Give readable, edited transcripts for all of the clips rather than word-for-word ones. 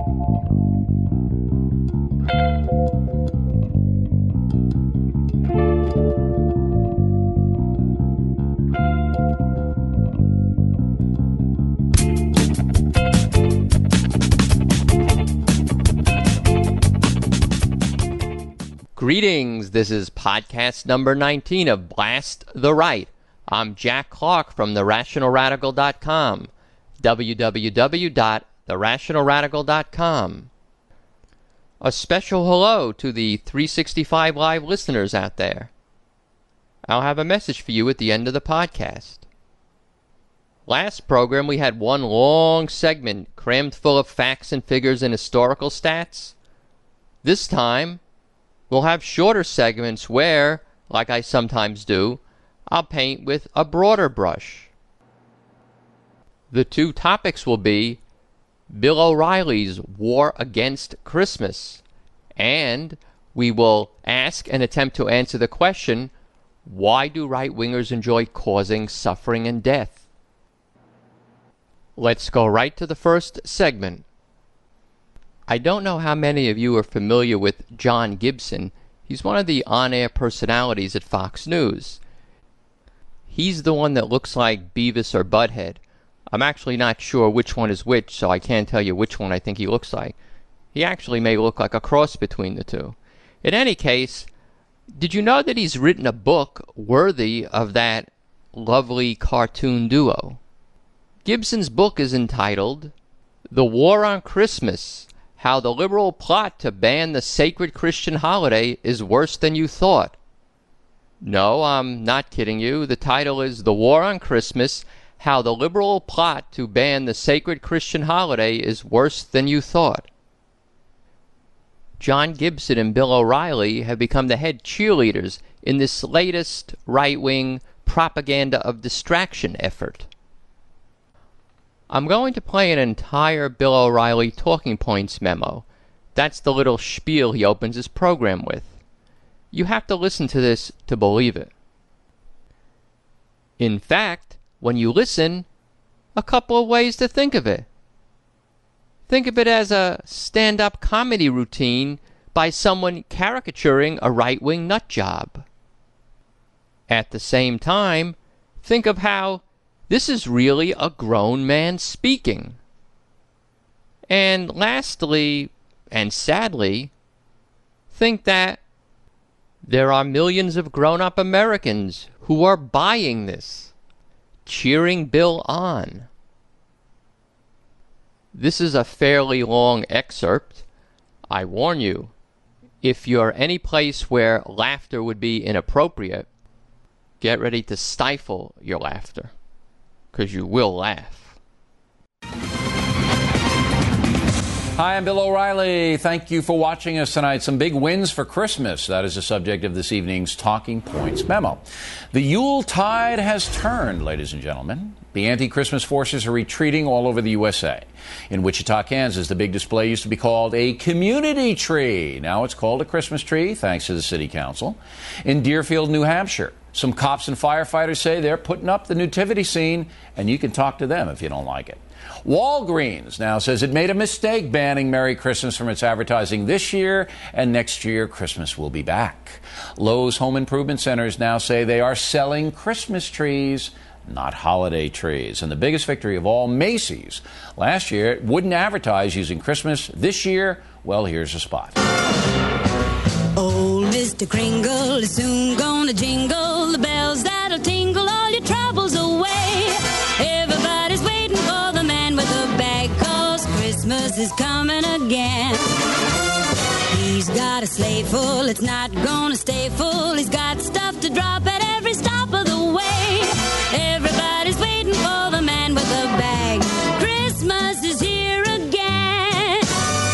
Greetings, this is podcast number 19 of Blast the Right. I'm Jack Clark from TheRationalRadical.com, www.TheRationalRadical.com. A special hello to the 365 Live listeners out there. I'll have a message for you at the end of the podcast. Last program we had one long segment crammed full of facts and figures and historical stats. This time, we'll have shorter segments where, like I sometimes do, I'll paint with a broader brush. The two topics will be Bill O'Reilly's War Against Christmas, and we will ask and attempt to answer the question, why do right-wingers enjoy causing suffering and death? Let's go right to the first segment. I don't know how many of you are familiar with John Gibson. He's one of the on-air personalities at Fox News. He's the one that looks like Beavis or Butthead. I'm actually not sure which one is which, so I can't tell you which one I think he looks like. He actually may look like a cross between the two. In any case, did you know that he's written a book worthy of that lovely cartoon duo? Gibson's book is entitled The War on Christmas: How the Liberal Plot to Ban the Sacred Christian Holiday is Worse Than You Thought. No, I'm not kidding you. The title is The War on Christmas: How the Liberal Plot to Ban the Sacred Christian Holiday is Worse Than You Thought. John Gibson and Bill O'Reilly have become the head cheerleaders in this latest right-wing propaganda of distraction effort. I'm going to play an entire Bill O'Reilly talking points memo. That's the little spiel he opens his program with. You have to listen to this to believe it. In fact, when you listen, a couple of ways to think of it. Think of it as a stand-up comedy routine by someone caricaturing a right-wing nut job. At the same time, think of how this is really a grown man speaking. And lastly, and sadly, think that there are millions of grown-up Americans who are buying this, cheering Bill on. This is a fairly long excerpt. I warn you, if you're any place where laughter would be inappropriate, get ready to stifle your laughter, because you will laugh. Hi, I'm Bill O'Reilly. Thank you for watching us tonight. Some big wins for Christmas. That is the subject of this evening's Talking Points memo. The Yule tide has turned, ladies and gentlemen. The anti-Christmas forces are retreating all over the USA. In Wichita, Kansas, the big display used to be called a community tree. Now it's called a Christmas tree, thanks to the city council. In Deerfield, New Hampshire, some cops and firefighters say they're putting up the nativity scene, and you can talk to them if you don't like it. Walgreens now says it made a mistake banning Merry Christmas from its advertising this year, and next year Christmas will be back. Lowe's home improvement centers now say they are selling Christmas trees, not holiday trees. And the biggest victory of all, Macy's. Last year it wouldn't advertise using Christmas. This year, well, here's a spot. Old Mr. Kringle is soon gonna jingle the bells that'll tingle all your troubles away. Everybody's waiting for the man with the bag, 'cause Christmas is coming again. He's got a sleigh full, it's not gonna stay full. He's got stuff to drop at every stop of the way. Everybody's waiting for the man with the bag. Christmas is here again.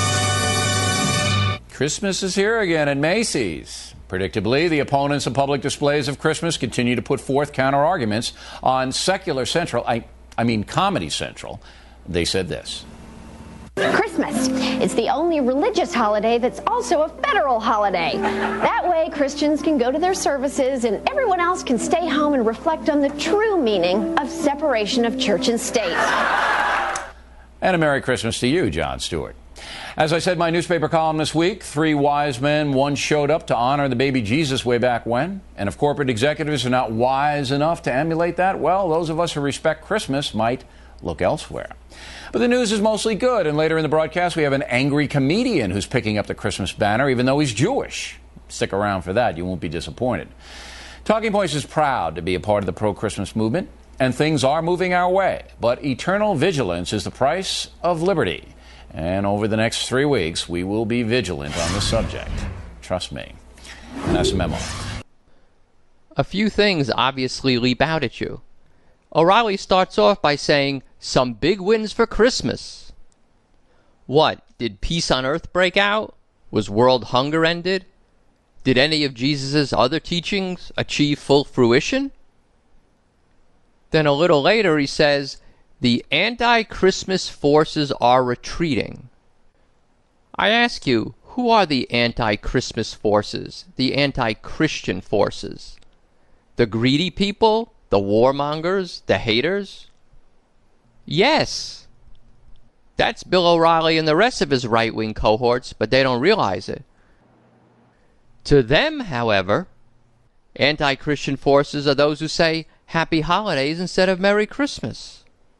Christmas is here again at Macy's. Predictably, the opponents of public displays of Christmas continue to put forth counter-arguments on Secular Central, I mean Comedy Central. They said this. Christmas. It's the only religious holiday that's also a federal holiday. That way, Christians can go to their services and everyone else can stay home and reflect on the true meaning of separation of church and state. And a Merry Christmas to you, Jon Stewart. As I said in my newspaper column this week, 3 wise men once showed up to honor the baby Jesus way back when. And if corporate executives are not wise enough to emulate that, well, those of us who respect Christmas might look elsewhere. But the news is mostly good, and later in the broadcast we have an angry comedian who's picking up the Christmas banner even though he's Jewish. Stick around for that, you won't be disappointed. Talking Points is proud to be a part of the pro-Christmas movement, and things are moving our way. But eternal vigilance is the price of liberty. And over the next 3 weeks, we will be vigilant on this subject. Trust me. And that's a memo. A few things obviously leap out at you. O'Reilly starts off by saying, some big wins for Christmas. What, did peace on earth break out? Was world hunger ended? Did any of Jesus' other teachings achieve full fruition? Then a little later he says, the anti-Christmas forces are retreating. I ask you, who are the anti-Christmas forces, the anti-Christian forces? The greedy people? The warmongers? The haters? Yes. That's Bill O'Reilly and the rest of his right-wing cohorts, but they don't realize it. To them, however, anti-Christian forces are those who say Happy Holidays instead of Merry Christmas.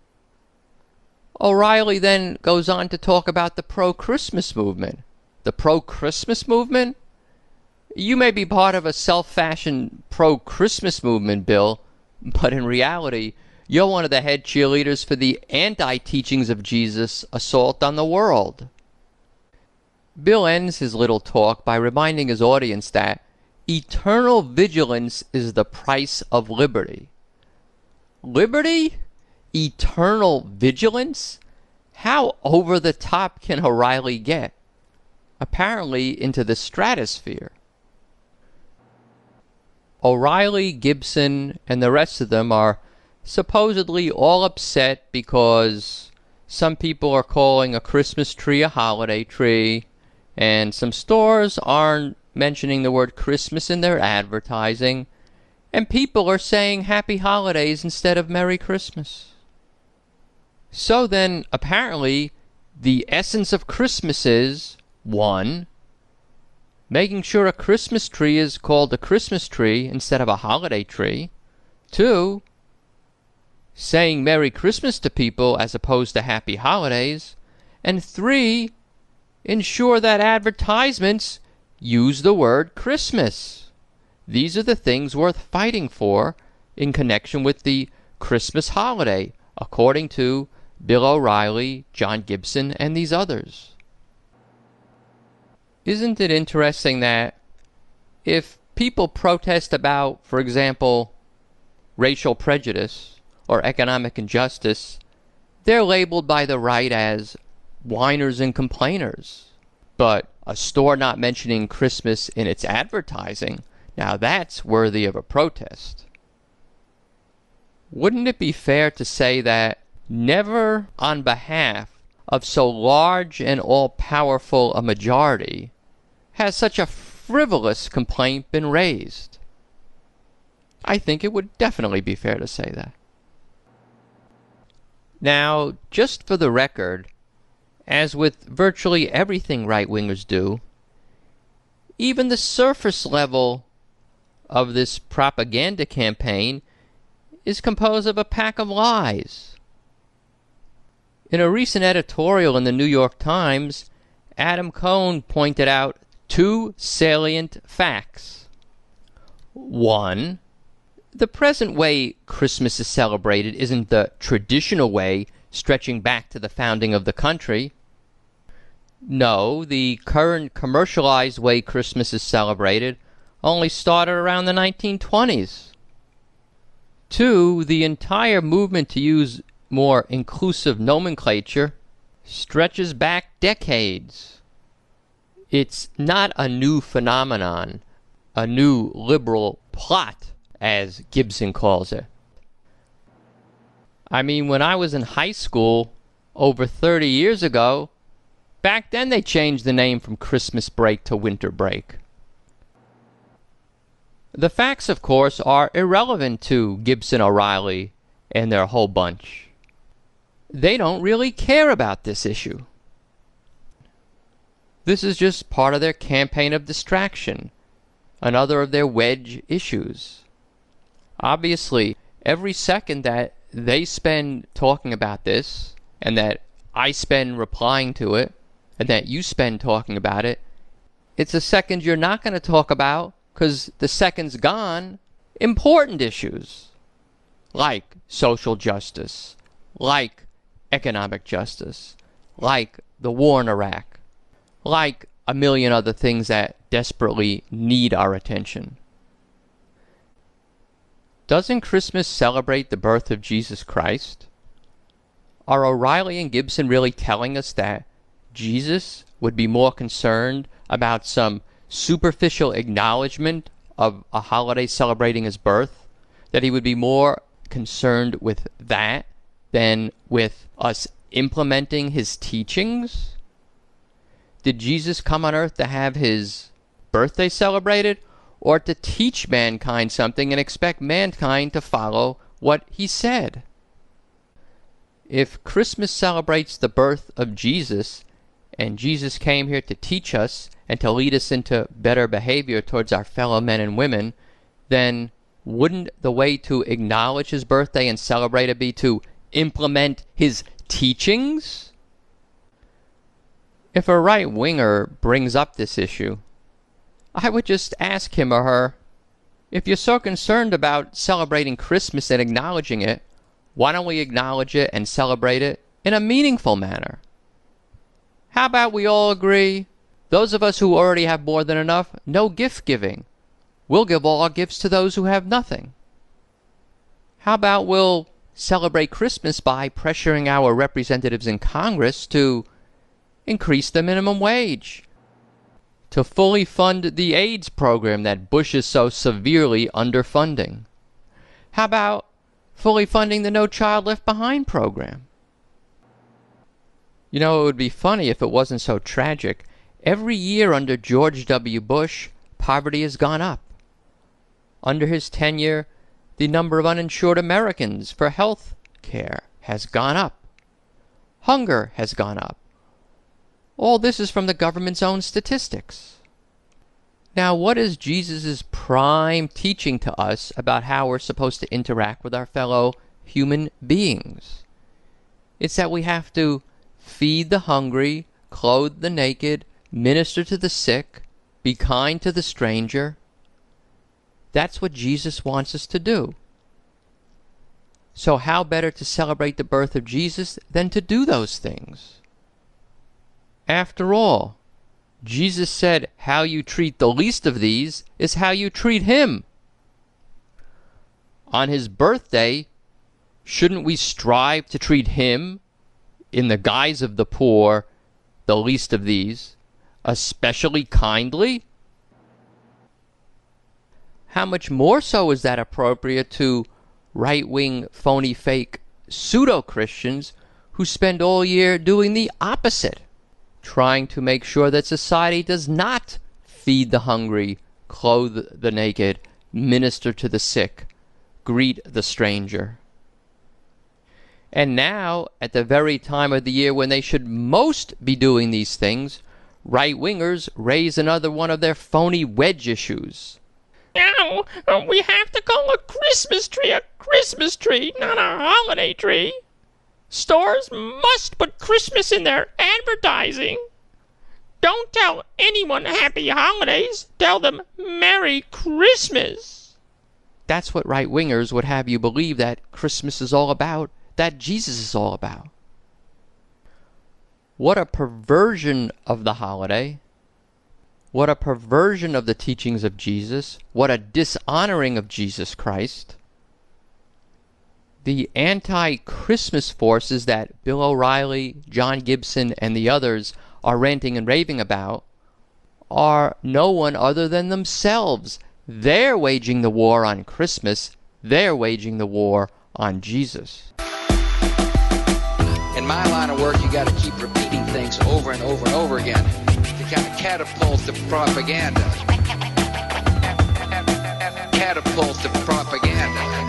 O'Reilly then goes on to talk about the pro-Christmas movement. The pro-Christmas movement? You may be part of a self-fashioned pro-Christmas movement, Bill, but in reality, you're one of the head cheerleaders for the anti-teachings of Jesus' assault on the world. Bill ends his little talk by reminding his audience that eternal vigilance is the price of liberty. Liberty? Eternal vigilance? How over the top can O'Reilly get? Apparently into the stratosphere. O'Reilly, Gibson, and the rest of them are supposedly all upset because some people are calling a Christmas tree a holiday tree, and some stores aren't mentioning the word Christmas in their advertising, and people are saying Happy Holidays instead of Merry Christmas. So then, apparently, the essence of Christmas is, 1, making sure a Christmas tree is called a Christmas tree instead of a holiday tree. 2, saying Merry Christmas to people as opposed to Happy Holidays. And 3, ensure that advertisements use the word Christmas. These are the things worth fighting for in connection with the Christmas holiday, according to Bill O'Reilly, John Gibson, and these others. Isn't it interesting that if people protest about, for example, racial prejudice or economic injustice, they're labeled by the right as whiners and complainers. But a store not mentioning Christmas in its advertising, now that's worthy of a protest. Wouldn't it be fair to say that never on behalf of so large and all-powerful a majority has such a frivolous complaint been raised? I think it would definitely be fair to say that. Now, just for the record, as with virtually everything right-wingers do, even the surface level of this propaganda campaign is composed of a pack of lies. In a recent editorial in the New York Times, Adam Cohn pointed out 2 salient facts. 1, the present way Christmas is celebrated isn't the traditional way stretching back to the founding of the country. No, the current commercialized way Christmas is celebrated only started around the 1920s. 2, the entire movement to use more inclusive nomenclature stretches back decades. It's not a new phenomenon, a new liberal plot, as Gibson calls it. I mean, when I was in high school over 30 years ago, back then they changed the name from Christmas break to winter break. The facts, of course, are irrelevant to Gibson, O'Reilly, and their whole bunch. They don't really care about this issue. This is just part of their campaign of distraction, another of their wedge issues. Obviously, every second that they spend talking about this, and that I spend replying to it, and that you spend talking about it, it's a second you're not going to talk about, because the second's gone, important issues like social justice, like economic justice, like the war in Iraq, like a million other things that desperately need our attention. Doesn't Christmas celebrate the birth of Jesus Christ? Are O'Reilly and Gibson really telling us that Jesus would be more concerned about some superficial acknowledgement of a holiday celebrating his birth? That he would be more concerned with that than with us implementing his teachings? Did Jesus come on earth to have his birthday celebrated, or to teach mankind something and expect mankind to follow what he said? If Christmas celebrates the birth of Jesus, and Jesus came here to teach us and to lead us into better behavior towards our fellow men and women, then wouldn't the way to acknowledge his birthday and celebrate it be to implement his teachings? If a right-winger brings up this issue, I would just ask him or her, if you're so concerned about celebrating Christmas and acknowledging it, why don't we acknowledge it and celebrate it in a meaningful manner? How about we all agree, those of us who already have more than enough, no gift giving. We'll give all our gifts to those who have nothing. How about we'll celebrate Christmas by pressuring our representatives in Congress to increase the minimum wage, to fully fund the AIDS program that Bush is so severely underfunding? How about fully funding the No Child Left Behind program? You know, it would be funny if it wasn't so tragic. Every year under George W. Bush, poverty has gone up. Under his tenure, the number of uninsured Americans for health care has gone up. Hunger has gone up. All this is from the government's own statistics. Now, what is Jesus' prime teaching to us about how we're supposed to interact with our fellow human beings? It's that we have to feed the hungry, clothe the naked, minister to the sick, be kind to the stranger. That's what Jesus wants us to do. So how better to celebrate the birth of Jesus than to do those things? After all, Jesus said how you treat the least of these is how you treat him. On his birthday, shouldn't we strive to treat him, in the guise of the poor, the least of these, especially kindly? How much more so is that appropriate to right-wing, phony, fake pseudo-Christians who spend all year doing the opposite, trying to make sure that society does not feed the hungry, clothe the naked, minister to the sick, greet the stranger. And now, at the very time of the year when they should most be doing these things, right-wingers raise another one of their phony wedge issues. Now, we have to call a Christmas tree, not a holiday tree. Stores must put Christmas in their advertising. Don't tell anyone Happy Holidays. Tell them Merry Christmas. That's what right-wingers would have you believe that Christmas is all about, that Jesus is all about. What a perversion of the holiday. What a perversion of the teachings of Jesus. What a dishonoring of Jesus Christ. The anti-Christmas forces that Bill O'Reilly, John Gibson, and the others are ranting and raving about are no one other than themselves. They're waging the war on Christmas. They're waging the war on Jesus. In my line of work, you got to keep repeating things over and over and over again to kind of catapult the propaganda. Catapult the propaganda.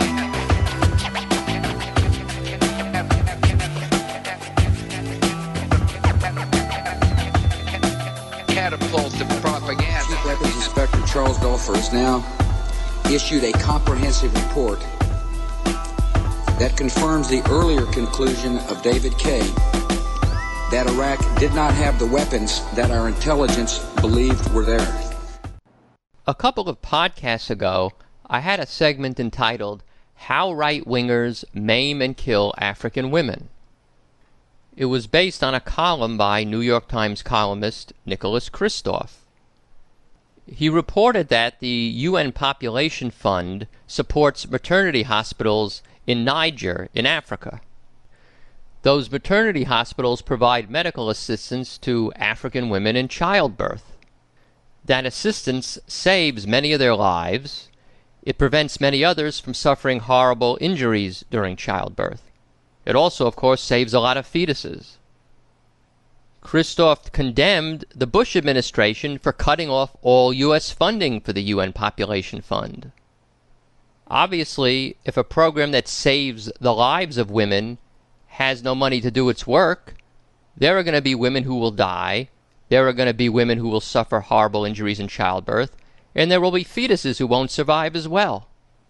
catapult to propaganda. Chief Weapons Inspector Charles Dulfer has now issued a comprehensive report that confirms the earlier conclusion of David Kay that Iraq did not have the weapons that our intelligence believed were there. A couple of podcasts ago, I had a segment entitled, How Right-Wingers Maim and Kill African Women. It was based on a column by New York Times columnist Nicholas Kristof. He reported that the UN Population Fund supports maternity hospitals in Niger, in Africa. Those maternity hospitals provide medical assistance to African women in childbirth. That assistance saves many of their lives. It prevents many others from suffering horrible injuries during childbirth. It also, of course, saves a lot of fetuses. Kristof condemned the Bush administration for cutting off all U.S. funding for the UN Population Fund. Obviously, if a program that saves the lives of women has no money to do its work, there are going to be women who will die, there are going to be women who will suffer horrible injuries in childbirth, and there will be fetuses who won't survive as well.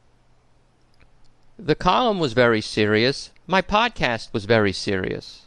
The column was very serious. My podcast was very serious.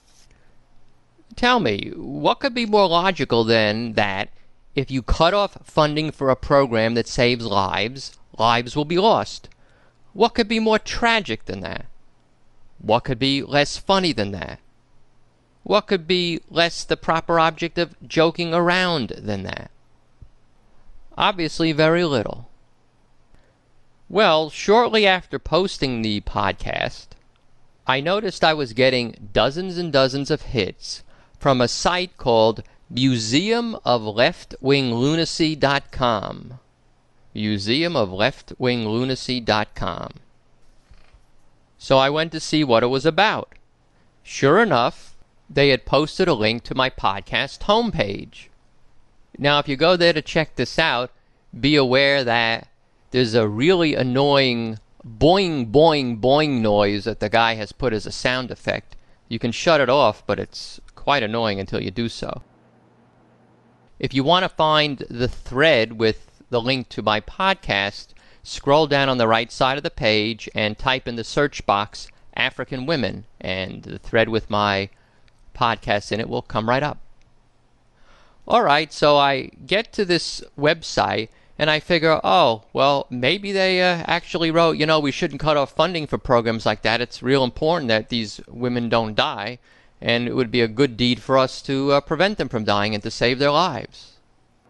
Tell me, what could be more logical than that if you cut off funding for a program that saves lives, lives will be lost? What could be more tragic than that? What could be less funny than that? What could be less the proper object of joking around than that? Obviously, very little. Well, shortly after posting the podcast, I noticed I was getting dozens and dozens of hits from a site called museumofleftwinglunacy.com. museumofleftwinglunacy.com. So I went to see what it was about. Sure enough, they had posted a link to my podcast homepage. Now, if you go there to check this out, be aware that there's a really annoying boing, boing, boing noise that the guy has put as a sound effect. You can shut it off, but it's quite annoying until you do so. If you want to find the thread with the link to my podcast, scroll down on the right side of the page and type in the search box African Women, and the thread with my podcast in it will come right up. Alright, so I get to this website and I figure, oh, well, maybe they actually wrote, we shouldn't cut off funding for programs like that. It's real important that these women don't die, and it would be a good deed for us to prevent them from dying and to save their lives.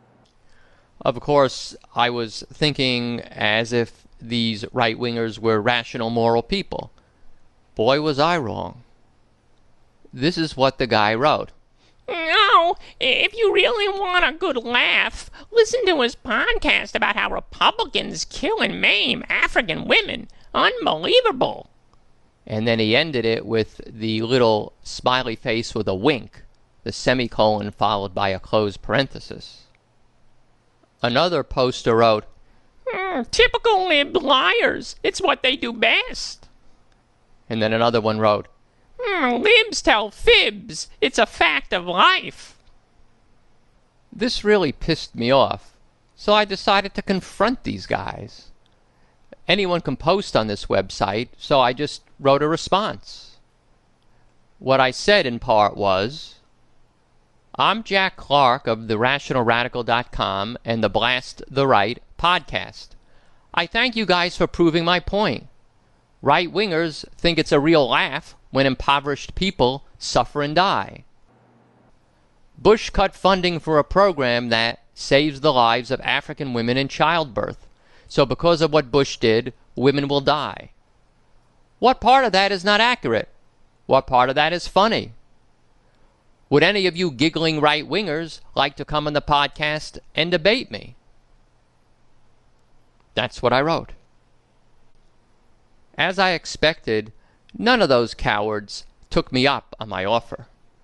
Of course, I was thinking as if these right-wingers were rational, moral people. Boy, was I wrong. This is what the guy wrote. No, if you really want a good laugh, listen to his podcast about how Republicans kill and maim African women. Unbelievable. And then he ended it with the little smiley face with a wink, the semicolon followed by a closed parenthesis. Another poster wrote, Typical lib liars. It's what they do best. And then another one wrote, Libs tell fibs. It's a fact of life. This really pissed me off, so I decided to confront these guys. Anyone can post on this website, so I just wrote a response. What I said in part was, I'm Jack Clark of TheRationalRadical.com and the Blast the Right podcast. I thank you guys for proving my point. Right-wingers think it's a real laugh when impoverished people suffer and die. Bush cut funding for a program that saves the lives of African women in childbirth. So because of what Bush did, women will die. What part of that is not accurate? What part of that is funny? Would any of you giggling right-wingers like to come on the podcast and debate me? That's what I wrote. As I expected, none of those cowards took me up on my offer.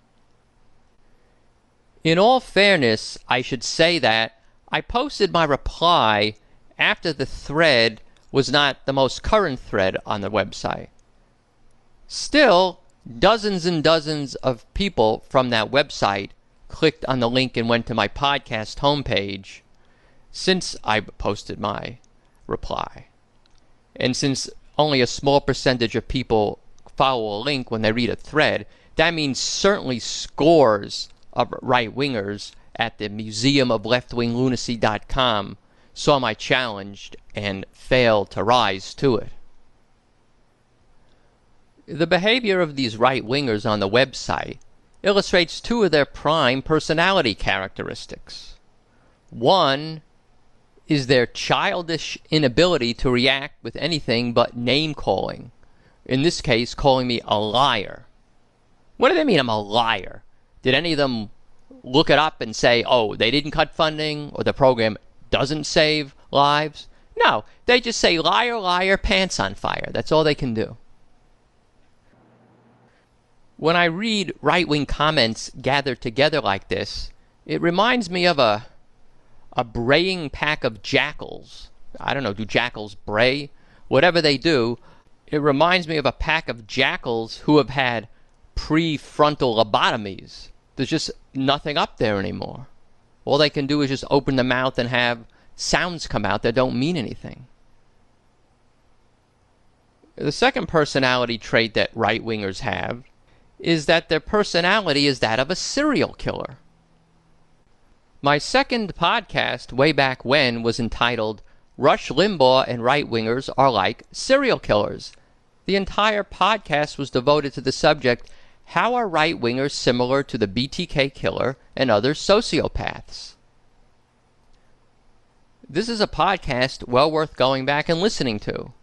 In all fairness, I should say that I posted my reply after the thread was not the most current thread on the website. Still, dozens and dozens of people from that website clicked on the link and went to my podcast homepage since I posted my reply. And since only a small percentage of people follow a link when they read a thread, that means certainly scores of right-wingers at the museumofleftwinglunacy.com saw my challenge and failed to rise to it. The behavior of these right-wingers on the website illustrates two of their prime personality characteristics. One is their childish inability to react with anything but name-calling. In this case, calling me a liar. What do they mean I'm a liar? Did any of them look it up and say, oh, they didn't cut funding, or the program doesn't save lives? No, they just say, liar, liar, pants on fire. That's all they can do. When I read right-wing comments gathered together like this, it reminds me of a braying pack of jackals. I don't know, do jackals bray? Whatever they do, it reminds me of a pack of jackals who have had prefrontal lobotomies. There's just nothing up there anymore. All they can do is just open the mouth and have sounds come out that don't mean anything. The second personality trait that right-wingers have is that their personality is that of a serial killer. My second podcast way back when was entitled Rush Limbaugh and Right-Wingers Are Like Serial Killers. The entire podcast was devoted to the subject, how are right-wingers similar to the BTK killer and other sociopaths? This is a podcast well worth going back and listening to.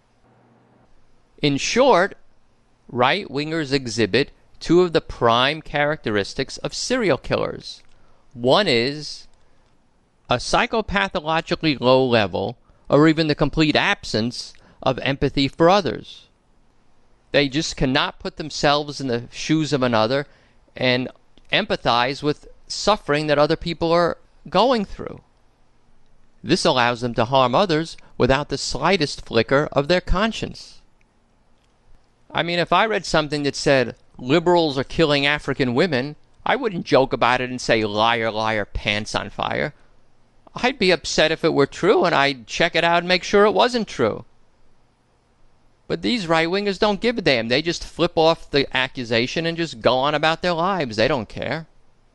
In short, right-wingers exhibit two of the prime characteristics of serial killers. One is a psychopathologically low level, or even the complete absence, of empathy for others. They just cannot put themselves in the shoes of another and empathize with suffering that other people are going through. This allows them to harm others without the slightest flicker of their conscience. I mean, if I read something that said, liberals are killing African women, I wouldn't joke about it and say, liar, liar, pants on fire. I'd be upset if it were true, and I'd check it out and make sure it wasn't true. But these right-wingers don't give a damn. They just flip off the accusation and just go on about their lives. They don't care.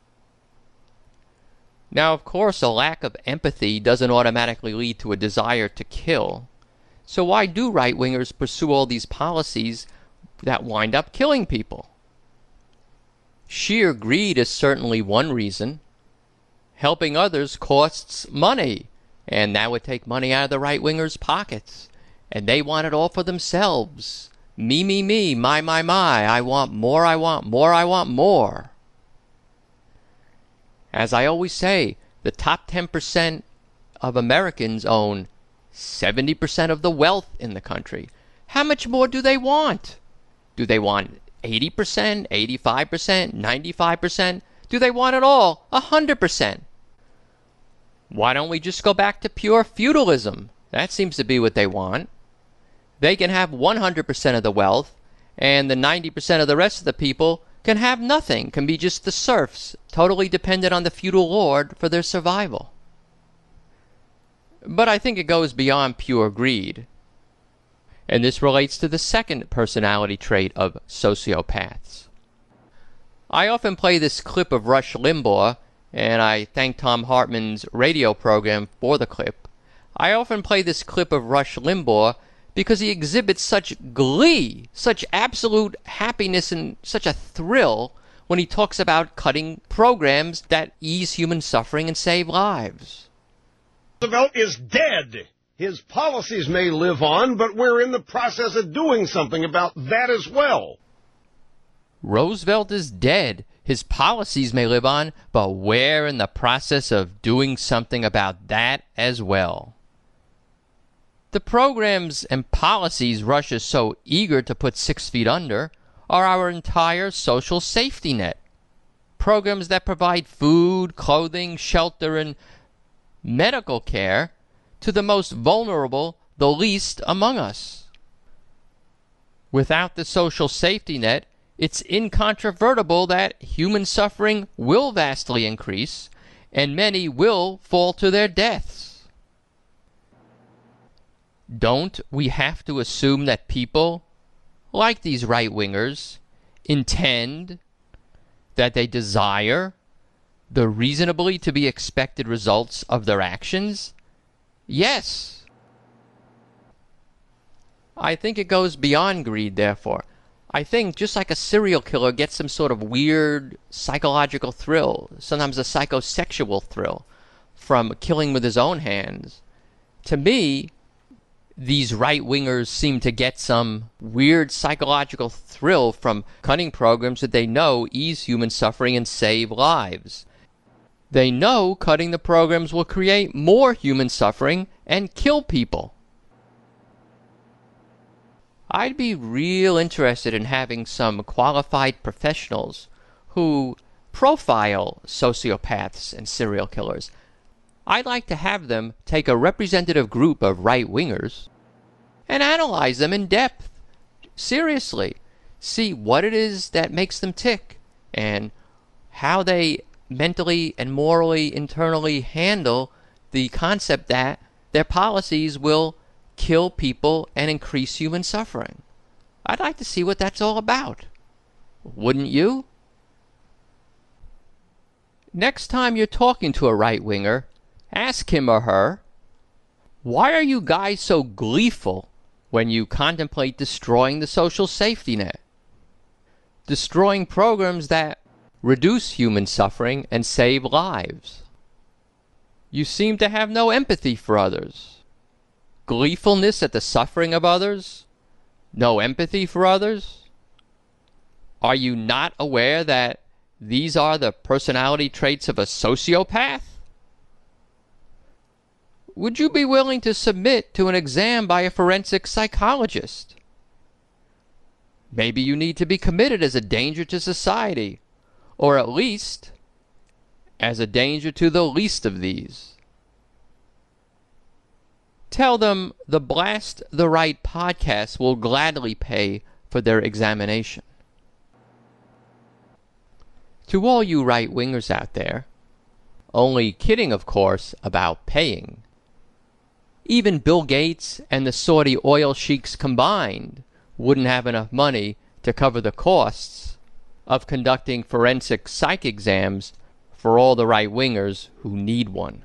Now, of course, a lack of empathy doesn't automatically lead to a desire to kill. So why do right-wingers pursue all these policies that wind up killing people? Sheer greed is certainly one reason. Helping others costs money, and that would take money out of the right-wingers' pockets. And they want it all for themselves. Me, me, me, my, I want more, I want more, I want more. As I always say, the top 10% of Americans own 70% of the wealth in the country. How much more do they want? Do they want 80%, 85%, 95%? Do they want it all? 100%? Why don't we just go back to pure feudalism? That seems to be what they want. They can have 100% of the wealth, and the 90% of the rest of the people can have nothing, can be just the serfs, totally dependent on the feudal lord for their survival. But I think it goes beyond pure greed. And this relates to the second personality trait of sociopaths. I often play this clip of Rush Limbaugh, and I thank Thom Hartmann's radio program for the clip. I often play this clip of Rush Limbaugh because he exhibits such glee, such absolute happiness, and such a thrill when he talks about cutting programs that ease human suffering and save lives. Roosevelt is dead. His policies may live on, but we're in the process of doing something about that as well. Roosevelt is dead. His policies may live on, but we're in the process of doing something about that as well. The programs and policies Rush is so eager to put 6 feet under are our entire social safety net. Programs that provide food, clothing, shelter, and medical care to the most vulnerable, the least among us. Without the social safety net, it's incontrovertible that human suffering will vastly increase, and many will fall to their deaths. Don't we have to assume that people, like these right-wingers, intend, that they desire, the reasonably to be expected results of their actions? Yes. I think it goes beyond greed, therefore. I think just like a serial killer gets some sort of weird psychological thrill, sometimes a psychosexual thrill, from killing with his own hands, to me, these right-wingers seem to get some weird psychological thrill from cutting programs that they know ease human suffering and save lives. They know cutting the programs will create more human suffering and kill people. I'd be real interested in having some qualified professionals who profile sociopaths and serial killers. I'd like to have them take a representative group of right-wingers and analyze them in depth, seriously, see what it is that makes them tick and how they mentally and morally, internally handle the concept that their policies will kill people and increase human suffering. I'd like to see what that's all about. Wouldn't you? Next time you're talking to a right-winger, ask him or her, why are you guys so gleeful when you contemplate destroying the social safety net? Destroying programs that reduce human suffering and save lives. You seem to have no empathy for others. Gleefulness at the suffering of others? No empathy for others? Are you not aware that these are the personality traits of a sociopath? Would you be willing to submit to an exam by a forensic psychologist? Maybe you need to be committed as a danger to society, or at least as a danger to the least of these. Tell them the Blast the Right podcast will gladly pay for their examination. To all you right-wingers out there, only kidding, of course, about paying. Even Bill Gates and the Saudi oil sheiks combined wouldn't have enough money to cover the costs of conducting forensic psych exams for all the right-wingers who need one.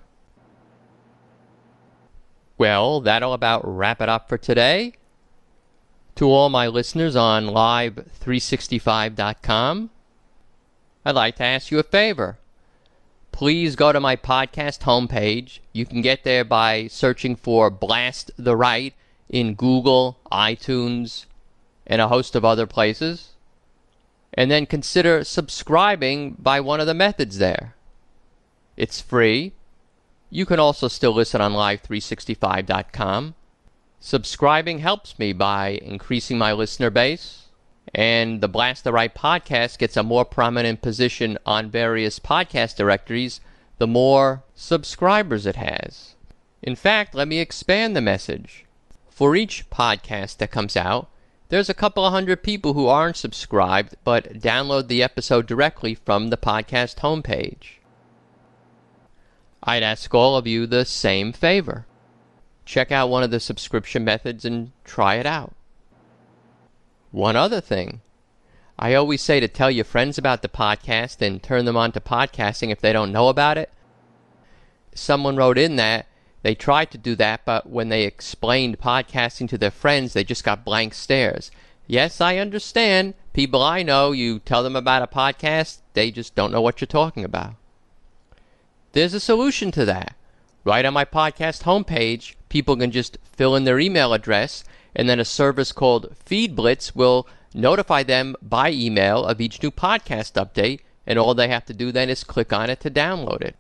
Well, that'll about wrap it up for today. To all my listeners on Live365.com, I'd like to ask you a favor. Please go to my podcast homepage. You can get there by searching for Blast the Right in Google, iTunes, and a host of other places. And then consider subscribing by one of the methods there. It's free. You can also still listen on Live365.com. Subscribing helps me by increasing my listener base, and the Blast the Right podcast gets a more prominent position on various podcast directories the more subscribers it has. In fact, let me expand the message. For each podcast that comes out, there's a couple of hundred people who aren't subscribed but download the episode directly from the podcast homepage. I'd ask all of you the same favor. Check out one of the subscription methods and try it out. One other thing. I always say to tell your friends about the podcast and turn them on to podcasting if they don't know about it. Someone wrote in that they tried to do that, but when they explained podcasting to their friends, they just got blank stares. Yes, I understand. People I know, you tell them about a podcast, they just don't know what you're talking about. There's a solution to that. Right on my podcast homepage, people can just fill in their email address, and then a service called FeedBlitz will notify them by email of each new podcast update, and all they have to do then is click on it to download it.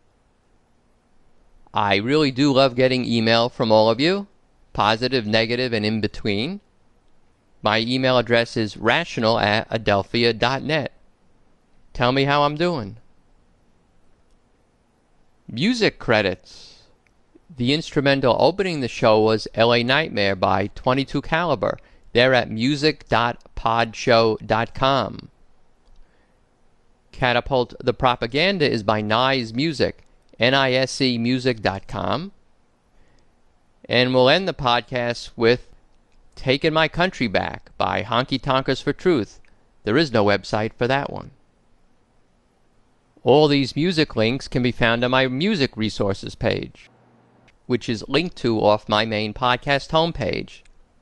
I really do love getting email from all of you, positive, negative, and in between. My email address is rational@adelphia.net. Tell me how I'm doing. Music credits. The instrumental opening the show was LA Nightmare by 22 Caliber, They're at music.podshow.com. Catapult the Propaganda is by Nise Music, NISEmusic.com. And we'll end the podcast with Taking My Country Back by Honky Tonkers for Truth. There is no website for that one. All these music links can be found on my music resources page, which is linked to off my main podcast homepage.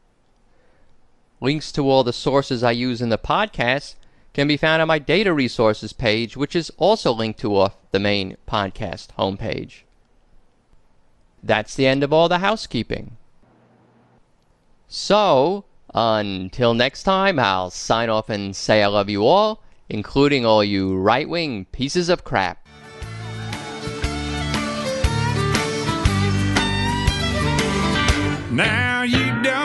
Links to all the sources I use in the podcast can be found on my data resources page, which is also linked to off the main podcast homepage. That's the end of all the housekeeping. So, until next time, I'll sign off and say I love you all, including all you right-wing pieces of crap. Now you don't